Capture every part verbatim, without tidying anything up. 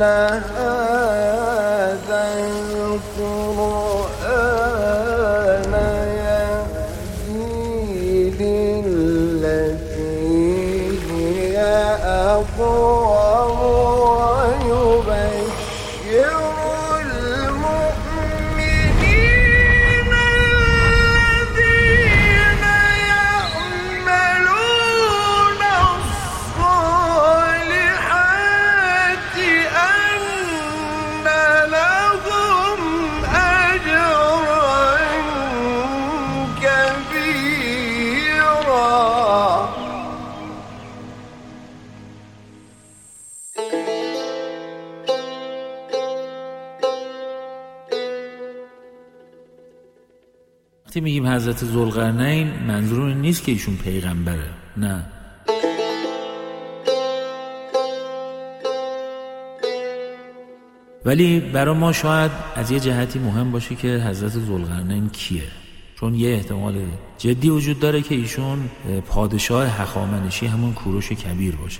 هذا القرآن يهدي للتي هي أقوم ويبشر المؤمنين الذين يعملون الصالحات أن لهم أجرا كبيرا. وقتی میگیم حضرت ذوالقرنین منظور این نیست که ایشون پیغمبره، نه. ولی برای ما شاید از یه جهتی مهم باشه که حضرت ذوالقرنین کیه، چون یه احتمال جدی وجود داره که ایشون پادشاه هخامنشی همون کوروش کبیر باشه.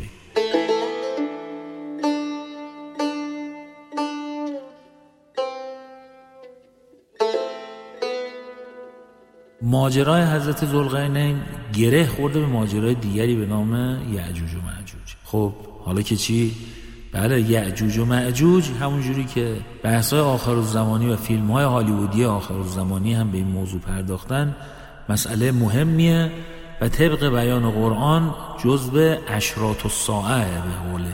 ماجرای حضرت ذوالقرنین گره خورده به ماجرای دیگری به نام یأجوج و مأجوج. خب حالا که چی؟ بله، یأجوج و مأجوج همون جوری که بحث‌های آخرالزمانی و فیلم‌های هالیوودی آخرالزمانی هم به این موضوع پرداختن، مسئله مهمیه و طبق بیان قرآن جزو اشراط الساعه به قوله.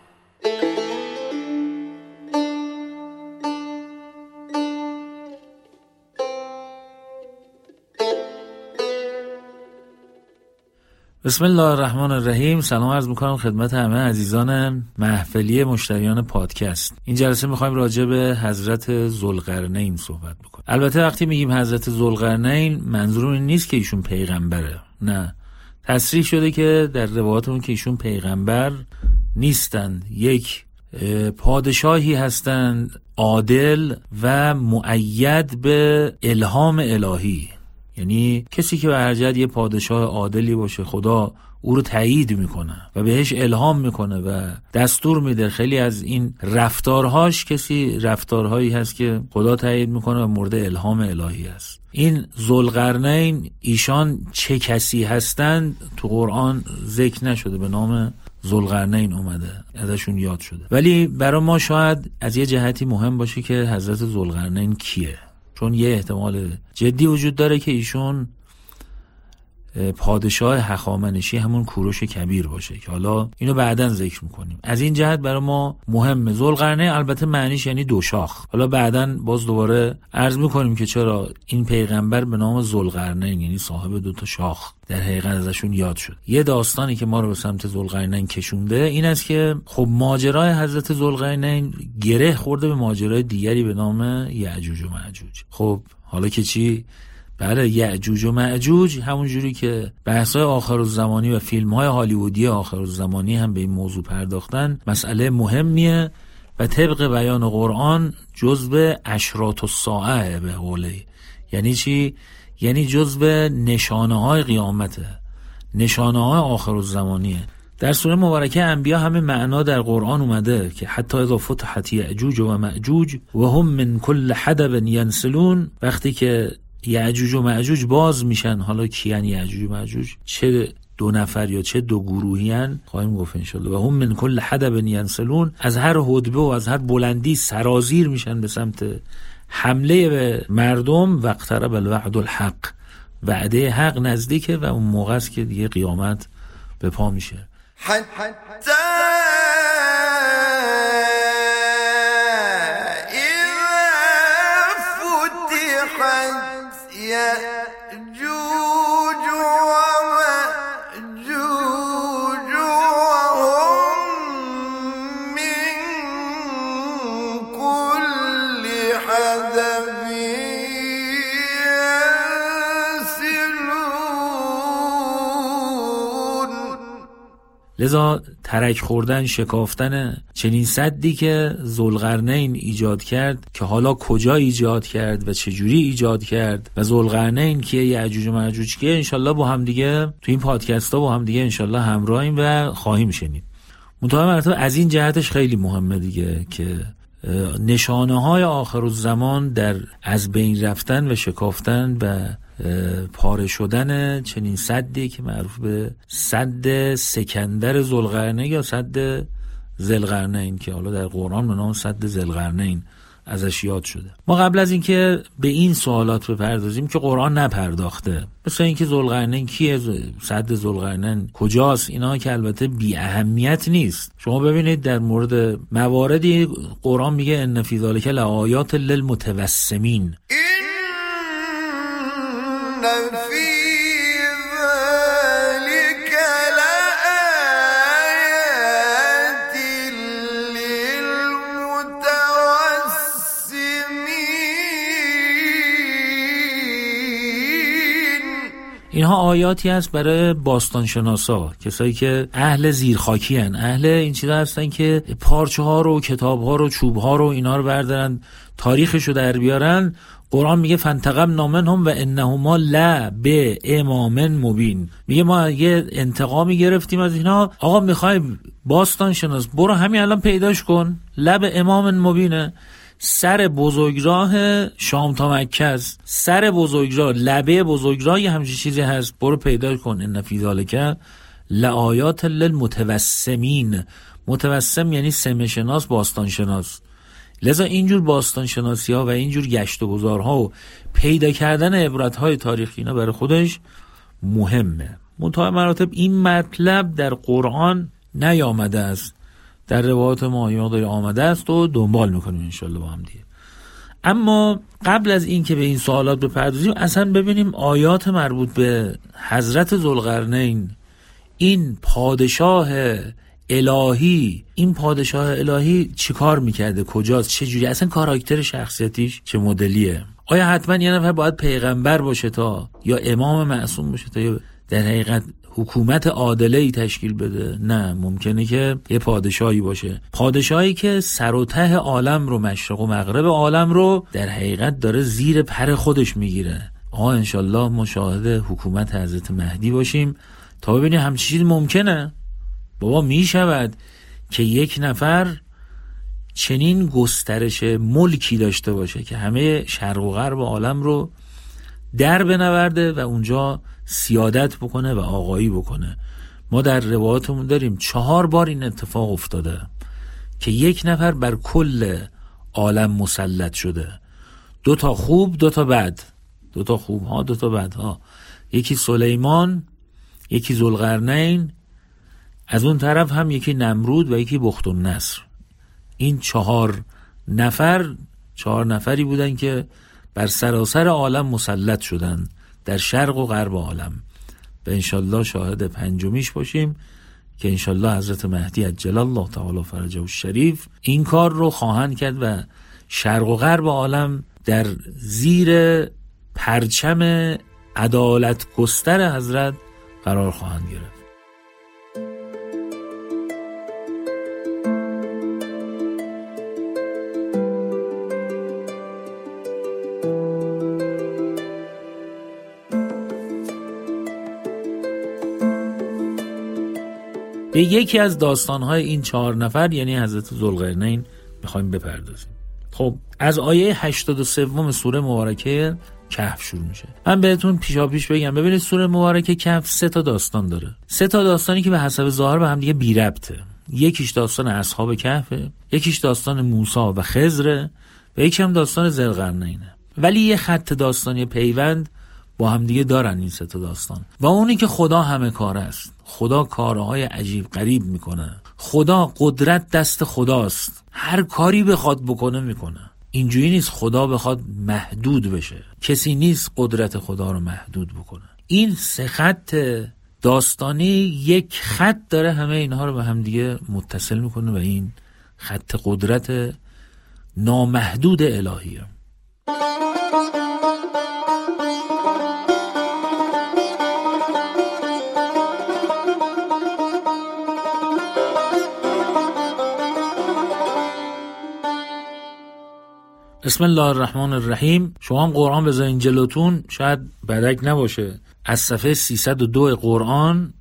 بسم الله الرحمن الرحیم. سلام عرض میکنم خدمت همه عزیزان محفلی مشتریان پادکست. این جلسه میخوایم راجع به حضرت ذوالقرنین صحبت بکنیم. البته وقتی میگیم حضرت ذوالقرنین منظور این نیست که ایشون پیغمبره، نه. تصریح شده که در روایاتمون که ایشون پیغمبر نیستند، یک پادشاهی هستند عادل و مؤید به الهام الهی. یعنی کسی که به هر جهت یه پادشاه عادلی باشه، خدا او رو تایید میکنه و بهش الهام میکنه و دستور میده. خیلی از این رفتارهاش کسی رفتارهایی هست که خدا تایید میکنه و مورد الهام الهی هست. این ذوالقرنین ایشان چه کسی هستند تو قرآن ذکر نشده، به نام ذوالقرنین اومده، ازشون یاد شده. ولی برای ما شاید از یه جهتی مهم باشه که حضرت ذوالقرنین کیه، چون یه احتمال جدی وجود داره که ایشون پادشاه هخامنشی همون کوروش کبیر باشه که حالا اینو بعداً ذکر میکنیم. از این جهت برای ما مهمه. ذوالقرنین البته معنیش یعنی دو شاخ. حالا بعداً باز دوباره عرض میکنیم که چرا این پیغمبر به نام ذوالقرنین یعنی صاحب دو تا شاخ در حقیقت ازشون یاد شد. یه داستانی که ما رو به سمت ذوالقرنین کشونده این است که خب ماجرای حضرت ذوالقرنین گره خورده به ماجرای دیگری به نام یأجوج و مأجوج. خب حالا که چی؟ بله، یأجوج و مأجوج همون جوری که بحث‌های آخرالزمانی و فیلم‌های هالیوودی آخرالزمانی هم به این موضوع پرداختن، مسئله مهمیه و طبق بیان قرآن جزو اشراط الساعه به قوله. یعنی چی؟ یعنی جزو نشانه‌های قیامته، نشانه‌های آخرالزمانیه. در سوره مبارکه انبیا همه معنا در قرآن اومده که حتی اذا فتحت یأجوج و مأجوج و هم من کل حدب ینسلون، وقتی که یأجوج و مأجوج باز میشن. حالا کیان یأجوج و مأجوج؟ چه دو نفر یا چه دو گروهیان خواهیم گفت انشالله. و هم من کل حدب ینسلون، از هر حدبه و از هر بلندی سرازیر میشن به سمت حمله به مردم. واقترب الوعد الحق، وعده حق نزدیکه و اون موقع است که دیگه قیامت به پا میشه. حتی يأجوج ومأجوج وهم من كل حدب ينسلون. لذا ترک خوردن، شکافتن چنین سدی که ذوالقرنین ایجاد کرد که حالا کجا ایجاد کرد و چجوری ایجاد کرد و ذوالقرنین که یأجوج و مأجوج که انشالله با هم دیگه تو این پادکست ها با هم دیگه انشالله همراهیم و خواهیم شنید. منتها مرتبه از این جهتش خیلی مهمه دیگه که نشانه های آخرالزمان در از بین رفتن و شکافتن و پاره شدن چنین سدی که معروف به سد سکندر ذوالقرنین یا سد ذوالقرنین که حالا در قرآن به نام سد ذوالقرنین ازش یاد شده. ما قبل از اینکه به این سوالات بپردازیم که قرآن نپرداخته، مثلا اینکه ذوالقرنین کیه، سد ذوالقرنین کجاست، اینا که البته بی اهمیت نیست. شما ببینید در مورد مواردی قرآن میگه ان فی ذلک لآیات للمتوسمین، اینها آیاتی هست برای باستانشناسا، کسایی که اهل زیرخاکی هن، اهل این چیزا هستن که پارچه ها رو، کتاب ها رو، چوب ها رو، اینا رو بردارن تاریخشو در بیارن. قرآن میگه فانتقمنا منهم و انهما لا به امام مبین، میگه ما یه انتقامی گرفتیم از اینا. آقا میخوای باستان شناس، برو همین الان پیداش کن، لب امام مبینه، سر بزرگراه شام تا مکه است، سر بزرگراه، لبه بزرگراه یه همچین چیزی هست، برو پیدا کن. ان فی ذلک لآیات للمتوسمین، متوسم یعنی سمه شناس، باستان شناس. لذا اینجور باستان شناسی ها و اینجور گشت و گذارها و پیدا کردن عبرت‌های تاریخی اینا برای خودش مهمه. منتها مراتب این مطلب در قرآن نیامده است، در روایات ما یادی آمده است و دنبال میکنیم انشالله با هم دیگه. اما قبل از این که به این سوالات بپردازیم، اصلا ببینیم آیات مربوط به حضرت ذوالقرنین، این پادشاه الهی، این پادشاه الهی چیکار میکرده، کجاست، چه جوری، اصلا کاراکتر شخصیتیش چه مدلیه. آیا حتما یه نفر باید پیغمبر باشه تا یا امام معصوم باشه تا یا در حقیقت حکومت عادله‌ای تشکیل بده؟ نه، ممکنه که یه پادشاهی باشه، پادشاهی که سر و ته عالم رو، مشرق و مغرب عالم رو در حقیقت داره زیر پر خودش میگیره. آها انشالله مشاهد حکومت حضرت مهدی باشیم تا ببینیم همچین چیزی ممکنه. بابا میشود که یک نفر چنین گسترش ملکی داشته باشه که همه شرق و غرب عالم رو در بنورده و اونجا سیادت بکنه و آقایی بکنه. ما در روایاتمون داریم چهار بار این اتفاق افتاده که یک نفر بر کل عالم مسلط شده، دو تا خوب دو تا بد، دو تا خوب ها دو تا بد ها، یکی سلیمان، یکی ذوالقرنین، از اون طرف هم یکی نمرود و یکی بختالنصر. این چهار نفر چهار نفری بودن که بر سراسر عالم مسلط شدن در شرق و غرب عالم و انشالله شاهد پنجمیش باشیم که انشالله حضرت مهدی عجل الله تعالی فرجه الشریف این کار رو خواهند کرد و شرق و غرب عالم در زیر پرچم عدالت گستر حضرت قرار خواهند گرفت. به یکی از داستان‌های این چهار نفر یعنی حضرت ذوالقرنین می‌خوایم بپردازیم. خب از آیه هشتاد و سه سوره مبارکه کهف شروع میشه. من بهتون پیشاپیش بگم، ببینید سوره مبارکه کهف سه تا داستان داره، سه تا داستانی که به حسب ظاهر به هم دیگه بی ربطه. یکیش داستان اصحاب کهفه، یکیش داستان موسی و خضر و یکی هم داستان ذوالقرنینه، ولی یه خط داستانی پیوند با هم دیگه دارن این سه تا داستان. و اونی که خدا همه کار است، خدا کارهای عجیب غریب میکنه، خدا قدرت دست خداست، هر کاری بخواد بکنه میکنه. اینجوری نیست خدا بخواد محدود بشه، کسی نیست قدرت خدا رو محدود بکنه. این سه خط داستانی یک خط داره همه اینها رو به هم دیگه متصل میکنه و این خط قدرت نامحدود الهیه. بسم الله الرحمن الرحیم. شما هم قرآن بذارین جلوتون، شاید بدک نباشه، از صفحه سیصد و دو قرآن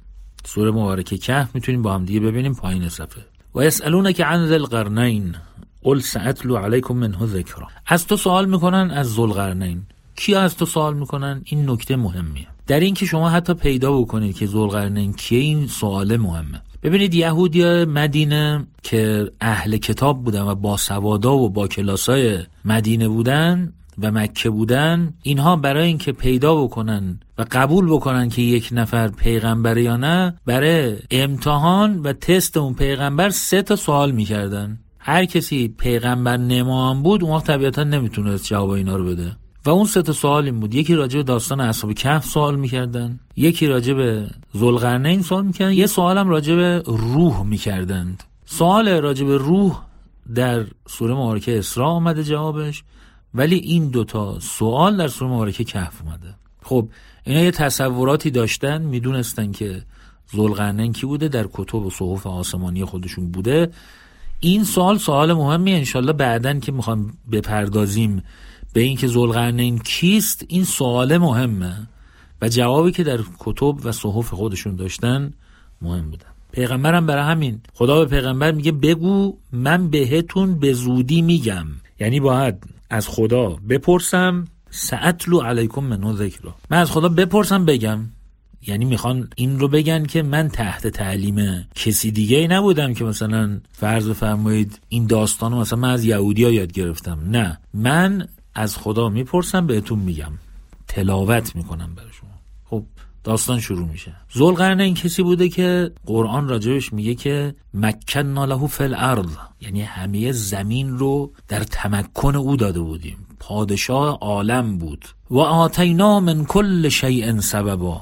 سوره مبارکه کهف میتونیم با هم دیگه ببینیم پایین صفحه. و یسألونک عن ذی القرنین قل سأتلو علیکم منه ذکرا. از تو سوال میکنن از ذوالقرنین. کیا از تو سوال میکنن؟ این نکته مهمیه در این که شما حتی پیدا بکنید که ذوالقرنین کیه. این سوال مهمه. ببینید یهودی مدینه که اهل کتاب بودن و با سوادا و با کلاسای مدینه بودن و مکه بودن، اینها برای اینکه پیدا بکنن و قبول بکنن که یک نفر پیغمبره یا نه، برای امتحان و تست اون پیغمبر سه تا سوال میکردن. هر کسی پیغمبر نمام بود اون وقت طبیعتا نمیتونست جواب اینا رو بده و اون سه تا سوال این بود: یکی راجع به داستان اصحاب کهف سوال میکردن، یکی راجع به ذوالقرنین سوال میکردن، یه سوال هم راجع به روح میکردند. سوال راجع به روح در سوره مبارکه اسراء اومده جوابش، ولی این دوتا سوال در سوره مبارکه کهف اومده. خب اینا یه تصوراتی داشتن، میدونستن که ذوالقرنین کی بوده، در کتب و صحف آسمانی خودشون بوده. این سوال سوال مهمیه، انشالله بعدن که میخوام بپردازیم به این که ذوالقرنین کیست، این سوال مهمه و جوابی که در کتب و صحف خودشون داشتن مهم بوده. پیغمبرم برای همین خدا به پیغمبر میگه بگو من بهتون به زودی میگم، یعنی باید از خدا بپرسم سأتلو علیکم منه ذکرا، من از خدا بپرسم بگم. یعنی میخوان این رو بگن که من تحت تعلیم کسی دیگه ای نبودم که مثلا فرض بفرمایید این داستانو مثلا من از یهودی‌ها یاد گرفتم، نه، من از خدا میپرسم بهتون میگم، تلاوت میکنم برای شما. خب داستان شروع میشه. ذوالقرنین کسی بوده که قرآن راجبش میگه که مکننا له فی الارض، یعنی همه زمین رو در تمکن او داده بودیم، پادشاه عالم بود. و آتینا من کل شیء سببا،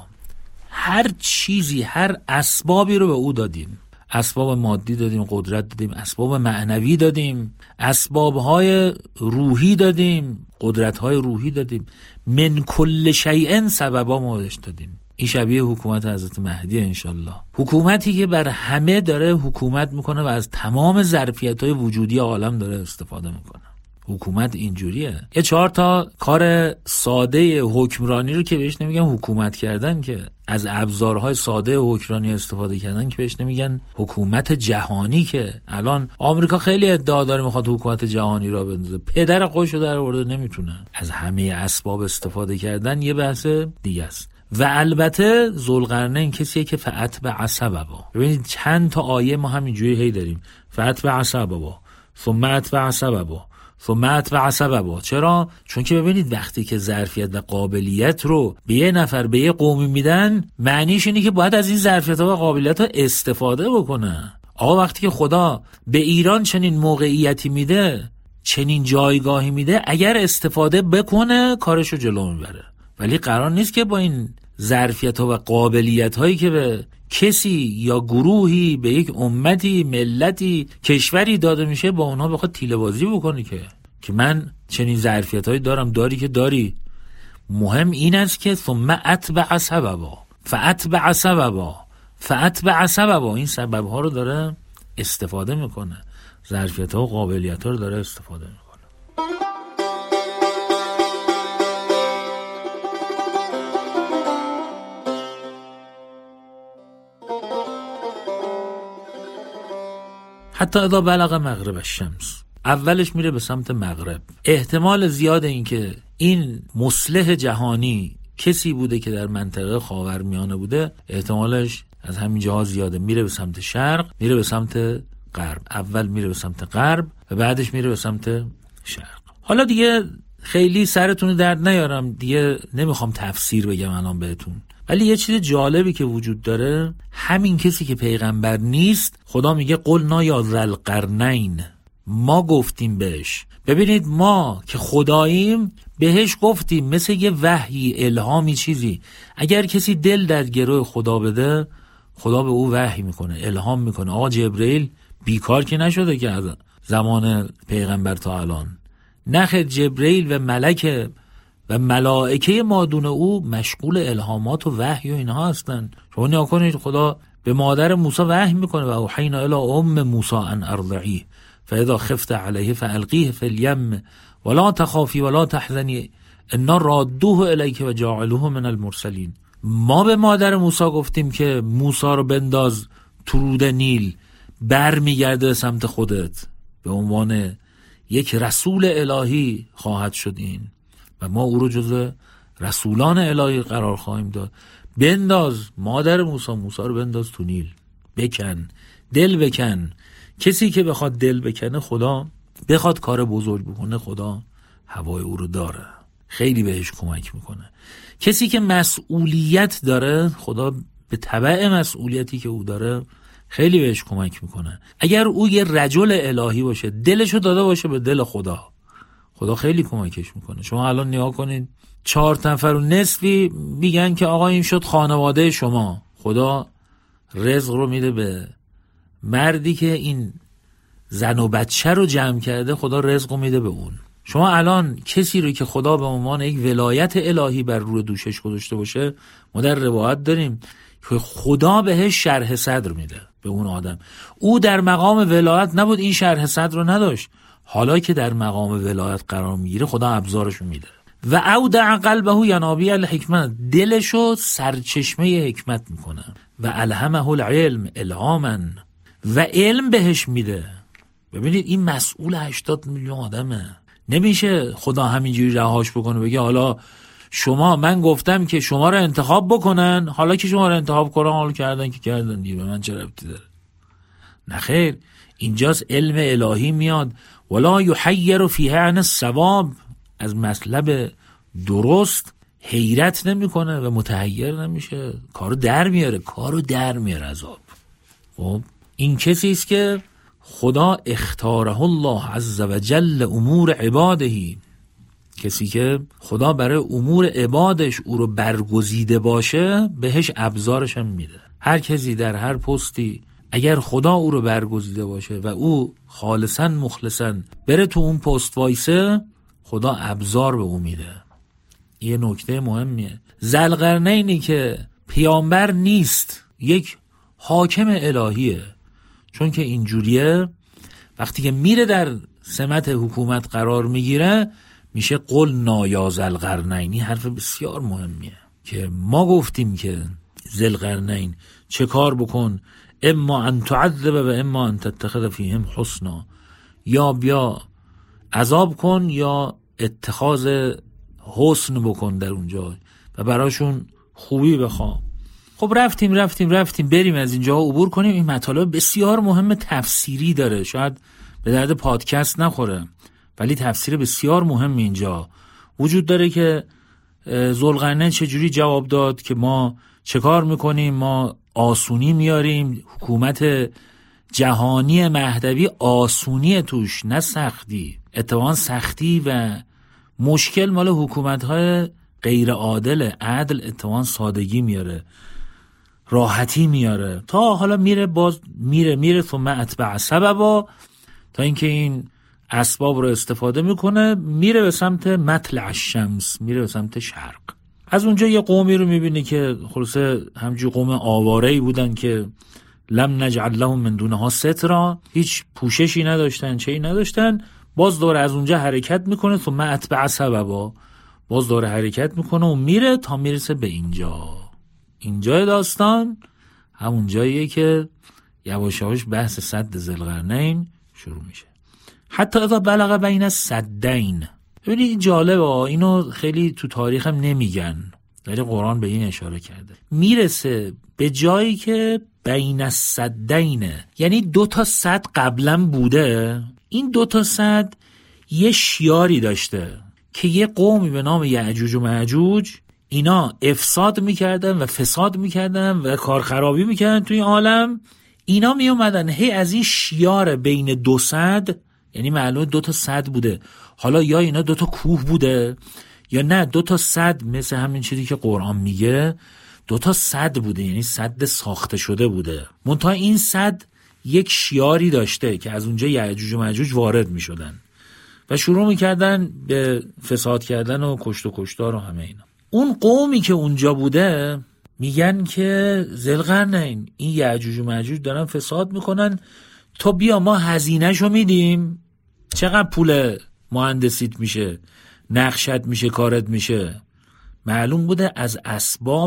هر چیزی هر اسبابی رو به او دادیم، اسباب مادی دادیم، قدرت دادیم، اسباب معنوی دادیم، اسبابهای روحی دادیم، قدرتهای روحی دادیم. من کل شیء سببا ما بهش دادیم. این شبیه حکومت حضرت مهدی انشالله، حکومتی که بر همه داره حکومت میکنه و از تمام ظرفیت‌های وجودی عالم داره استفاده میکنه. حکومت اینجوریه. یه چهار تا کار ساده حکمرانی رو که بهش نمیگن حکومت کردن، که از ابزارهای ساده حکمرانی استفاده کردن، که بهش نمیگن حکومت جهانی. که الان آمریکا خیلی ادعا داره میخواد حکومت جهانی را بندازه، پدر خودشو در آورده نمیتونه. از همه اسباب استفاده کردن یه بحث دیگه است. و البته ذوالقرنین کسیه که فأتبع سببا. ببینید چند تا آیه ما همینجوری هی داریم، فأتبع سببا ثم اتبع سببا ثم اتبع سببا. چرا؟ چون که ببینید وقتی که ظرفیت و قابلیت رو به یه نفر به یه قومی میدن، معنیش اینه که باید از این ظرفیت و قابلیت ها استفاده بکنه. آقا وقتی که خدا به ایران چنین موقعیتی میده، چنین جایگاهی میده، اگر استفاده بکنه کارشو جلو میبره. ولی قرار نیست که با این ظرفیت ها و قابلیت هایی که به کسی یا گروهی، به یک امتی، ملتی، کشوری داده میشه، با اونها بخواد تیله بازی بکنی که که من چنین ظرفیت هایی دارم، داری که داری. مهم این است که ثم اتبع سببا فاتبع سببا فاتبع سببا، این سبب ها رو داره استفاده میکنه، ظرفیت ها و قابلیت ها رو داره استفاده میکنه. حتی اذا بلغ مغرب الشمس، اولش میره به سمت مغرب. احتمال زیاد این که این مصلح جهانی کسی بوده که در منطقه خاورمیانه بوده، احتمالش از همین جاها زیاده. میره به سمت شرق، میره به سمت غرب. اول میره به سمت غرب و بعدش میره به سمت شرق. حالا دیگه خیلی سرتون درد نیارم، دیگه نمیخوام تفسیر بگم الان بهتون، ولی یه چیز جالبی که وجود داره، همین کسی که پیغمبر نیست، خدا میگه قلنا یا ذوالقرنین، ما گفتیم بهش. ببینید ما که خداییم بهش گفتیم، مثل یه وحی، الهامی، چیزی. اگر کسی دل در گروه خدا بده، خدا به او وحی میکنه، الهام میکنه. آقا جبرئیل بیکار که نشده که از زمان پیغمبر تا الان. نخیر، جبرئیل و ملک و ملائکه مادون او مشغول الهامات و وحی و اینها هستن. شما نیا کنید خدا به مادر موسی وحی میکنه و اوحینا الی ام موسی ان ارضعیه فاذا خفت علیه فالقیه فی الیم ولا تخافی ولا تحزنی انا رادوه الیک و جاعلوه من المرسلین. ما به مادر موسی گفتیم که موسی رو بنداز تو رود نیل، بر میگرده سمت خودت، به عنوان یک رسول الهی خواهد شد این و ما او رو جزو رسولان الهی قرار خواهیم داد. بنداز مادر موسی موسی رو بنداز تو نیل، بکن، دل بکن. کسی که بخواد دل بکنه، خدا بخواد کار بزرگ بکنه، خدا هوای او رو داره، خیلی بهش کمک میکنه. کسی که مسئولیت داره، خدا به تبع مسئولیتی که او داره خیلی بهش کمک میکنه. اگر او یه رجل الهی باشه، دلشو داده باشه به دل خدا، خدا خیلی کمکش میکنه. شما الان نگاه کنین، چهار نفر و نصفی میگن که آقا این شد خانواده شما. خدا رزق رو میده به مردی که این زن و بچه رو جمع کرده، خدا رزق رو میده به اون. شما الان کسی رو که خدا به عنوان یک ولایت الهی بر روی دوشش گذاشته باشه، ما در روایت داریم که خدا بهش شرح صدر میده به اون آدم. او در مقام ولایت نبود، این شرح صدر رو نداشت. حالا که در مقام ولایت قرار میگیره، خدا ابزارشو میده. و اودع قلبه ینابیع الحکمت، دلشو سرچشمه حکمت میکنه. و الهمه العلم الهاما، و علم بهش میده. ببینید این مسئول هشتاد میلیون آدمه. نمیشه خدا همینجوری رهاش بکنه بگه حالا شما، من گفتم که شما رو انتخاب بکنن، حالا که شما رو انتخاب کردن، حالا کردن که کردن دیگه، به من چه ربطی داره؟ نه خیر، اینجاست علم الهی میاد. ولا یحیر فیها عن الصواب، از مطلب درست حیرت نمیکنه و متحیر نمیشه، کارو در میاره، کارو در میاره از آب. خب این کسی است که خدا اختاره الله عز و جل امور عباده، کسی که خدا برای امور عبادش او رو برگزیده باشه، بهش ابزارش هم میده. هر کسی در هر پستی اگر خدا او رو برگزیده باشه و او خالصا مخلصا بره تو اون پست وایسه، خدا ابزار به او میده. یه نکته مهمیه. ذوالقرنینی که پیامبر نیست، یک حاکم الهیه، چون که اینجوریه وقتی که میره در سمت حکومت قرار میگیره میشه قل نایا ذوالقرنین. این حرف بسیار مهمیه که ما گفتیم که ذوالقرنین چه کار بکن، اما ان تعذب و اما ان تتخذ فیهم حسنا، یا بیا عذاب کن یا اتخاذ حسن بکن در اونجا و براشون خوبی بخوا. خب رفتیم رفتیم رفتیم بریم از اینجا عبور کنیم. این مطالب بسیار مهم تفسیری داره، شاید به درد پادکست نخوره ولی تفسیر بسیار مهم اینجا وجود داره که ذوالقرنین چجوری جواب داد که ما چه کار میکنیم، ما آسونی میاریم، حکومت جهانی مهدوی آسونی توش نه سختی، اتفاقا سختی و مشکل مال حکومت‌های غیر عادل. عدل اتفاقا سادگی میاره، راحتی میاره، تا حالا میره باز میره میره ثم اتبع سببا، تا اینکه این اسباب رو استفاده میکنه، میره به سمت مطلع الشمس، میره به سمت شرق. از اونجا یه قومی رو میبینی که خلاصه همجور قوم آواره‌ای بودن که لم نجعل لهم من دونها سترا، هیچ پوششی نداشتن، چهی نداشتن. باز داره از اونجا حرکت میکنه، ثم اتبع سببا، باز داره حرکت میکنه و میره تا میرسه به اینجا. اینجا داستان همون جاییه که یواش یواش بحث سد ذوالقرنین شروع میشه. حتی اذا بلغ بین السدین. ببینید جالبه، اینو خیلی تو تاریخ هم نمیگن ولی قرآن به این اشاره کرده. میرسه به جایی که بین السدینه، یعنی دو تا سد قبلا بوده. این دو تا سد یه شیاری داشته که یه قومی به نام یعجوج و معجوج اینا افساد میکردن و فساد میکردن و کارخرابی میکردن توی عالم. اینا می اومدن هی از این شیار بین دو سد، یعنی معلومه دو تا سد بوده، حالا یا اینا دو تا کوه بوده یا نه دو تا سد، مثل همین چیزی که قرآن میگه دو تا سد بوده، یعنی سد ساخته شده بوده. منتها این سد یک شیاری داشته که از اونجا یعجوج و معجوج وارد میشدن و شروع میکردن به فساد کردن و کشت و کشتار و همه اینا. اون قومی که اونجا بوده میگن که ذوالقرنین این یعجوج و معجوج دارن فساد میکنن، تو بیا ما هزینه‌شو میدیم، چقدر پول مهندسیت میشه، نقشت میشه، کارت میشه. معلوم بوده از اسباب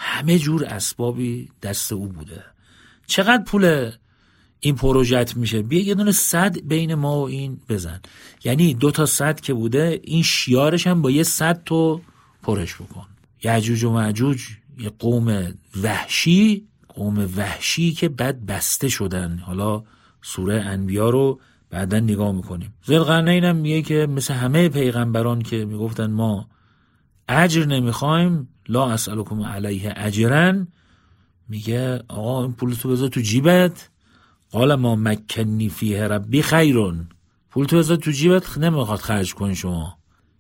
همه جور اسبابی دست او بوده. چقدر پول این پروژت میشه؟ بیا یه دونه صد بین ما و این بزن. یعنی دو تا صد که بوده، این شیارش هم با یه صد تو پرش بکن. یعجوج و معجوج یه قوم وحشی، قوم وحشی که بد بسته شدن. حالا سوره انبیا رو بعدا نگاه میکنیم. ذوالقرنین هم میگه که مثل همه پیغمبران که میگفتن ما اجر نمیخوایم، لا اسألکم علیه اجرا، میگه آقا این پولتو بذار تو جیبت. قال ما مکنی فیه ربی خیرون، پولتو بذار تو جیبت، نمیخواد خرج کن شما،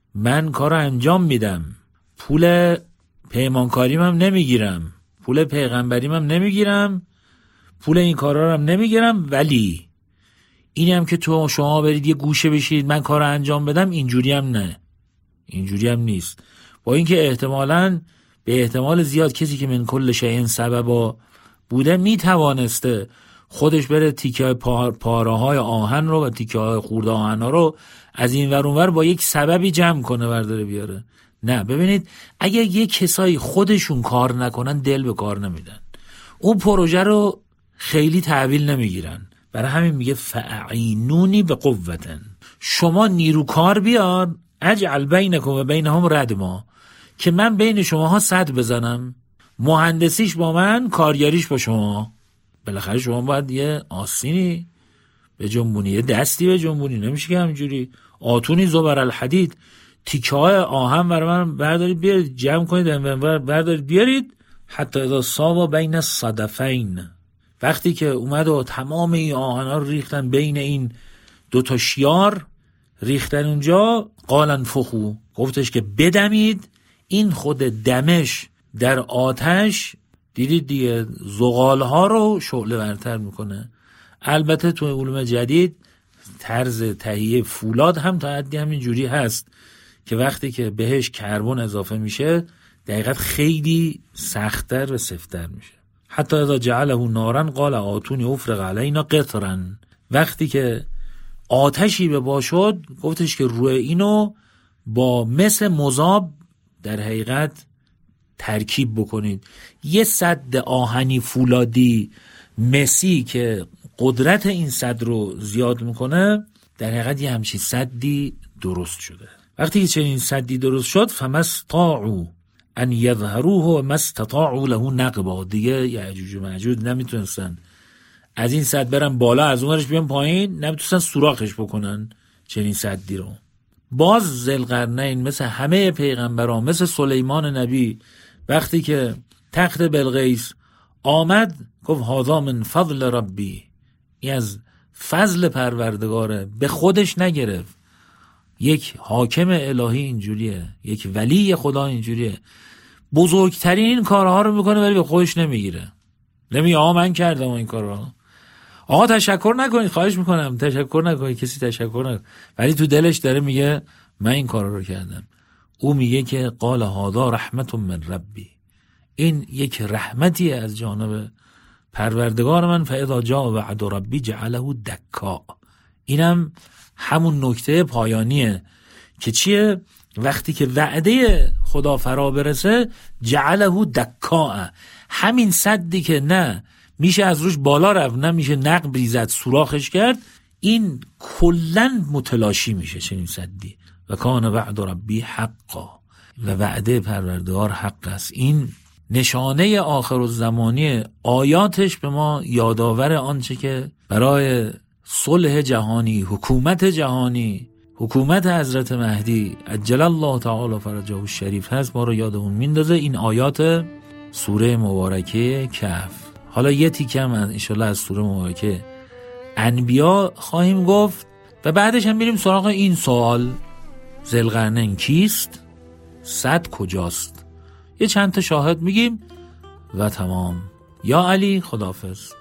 من کارو انجام میدم، پول پیمانکاریم هم نمیگیرم، پول پیغمبریم هم نمیگیرم، پول این کارا رو هم نمیگیرم، ولی اینی هم که تو شما برید یه گوشه بشید من کارو انجام بدم، اینجوری هم نه، اینجوری هم نیست. با اینکه احتمالاً به احتمال زیاد کسی که من کل شیء سببا بوده میتوانسته خودش بره تیکه پار پاره های آهن رو و تیکه های خورده آهن ها رو از این ور اون ور با یک سببی جمع کنه برداره بیاره. نه، ببینید اگه یه کسایی خودشون کار نکنن دل به کار نمیدن، اون پروژه رو خیلی تحویل نمیگیرن. برای همین میگه فاعینونی به قوتن، شما نیرو کار بیار، اجعل بینکم و بینهم ردما، که من بین شماها صد بزنم، مهندسیش با من، کارگریش با شما. بالاخره شما باید یه آستینی به جنبونی، یه دستی به جنبونی، نمیشه که همینجوری آتونی زبر الحدید، تیکه های آهن برای من بردارید بیارید، جمع کنید بردارید بیارید، حتی اذا ساوا بین الصدفین، وقتی که اومد و تمام این آهن ها رو ریختن بین این دو تا شیار، ریختن اونجا، قال انفخوا، گفتش که بدمید. این خود دمش در آتش، دیدید دیگه، زغال ها رو شعله ورتر میکنه. البته تو علوم جدید طرز تهیه فولاد هم تا حدی همین جوری هست که وقتی که بهش کربن اضافه میشه دقیقاً خیلی سخت‌تر و سفت‌تر میشه. حتی اذا جعله نارا قال آتونی افرغ علینا قطرا، وقتی که آتشی به با شد گفتش که روی اینو با مس مذاب در حقیقت ترکیب بکنید. یه سد آهنی فولادی مسی که قدرت این سد رو زیاد میکنه، در حقیقت یه همچین سدی درست شده. وقتی که چنین سدی درست شد، فمستطاعوا ان یظهروه و مستطاعوا له نقبا، دیگه یعجوج و معجوج نمیتونستن از این سد برن بالا، از اونورش بیان پایین، نمیتونستن سوراخش بکنن چنین سدی رو. باز ذوالقرنین مثل همه پیغمبران، مثل سلیمان نبی، وقتی که تخت بلقیس آمد گفت هذا من فضل ربی، این از فضل پروردگاره، به خودش نگرفت. یک حاکم الهی اینجوریه، یک ولی خدا اینجوریه، بزرگترین کارها رو میکنه ولی به خودش نمیگیره، نمیگه آقا من کردم این کارها، آقا تشکر نکنید، خواهش میکنم تشکر نکنید، کسی تشکر نکنید، ولی تو دلش داره میگه من این کارا رو کردم. او میگه که قال هذا رحمت من ربی، این یک رحمتی از جانب پروردگار من، فاذا جاء وعد ربی جعله دکا. اینم همون نکته پایانیه که چیه؟ وقتی که وعده خدا فرا برسه جعله دکا، همین سدی که نه میشه از روش بالا رفت، نه میشه نقب ریزد سوراخش کرد، این کلن متلاشی میشه چنین سدی. و کان وعد ربی حقا، و وعده پروردگار حق است. این نشانه آخر الزمانی، آیاتش به ما یادآور آنچه که برای صلح جهانی، حکومت جهانی، حکومت حضرت مهدی عجل الله تعالی فرجه الشریف هست، ما رو یادمون میندازه. این آیات سوره مبارکه کهف. حالا یه تیکم ان شاءالله از سوره مبارکه انبیا خواهیم گفت و بعدش هم میریم سراغ این سوال ذوالقرنین کیست؟ صد کجاست؟ یه چند تا شاهد میگیم و تمام. یا علی خداحافظ.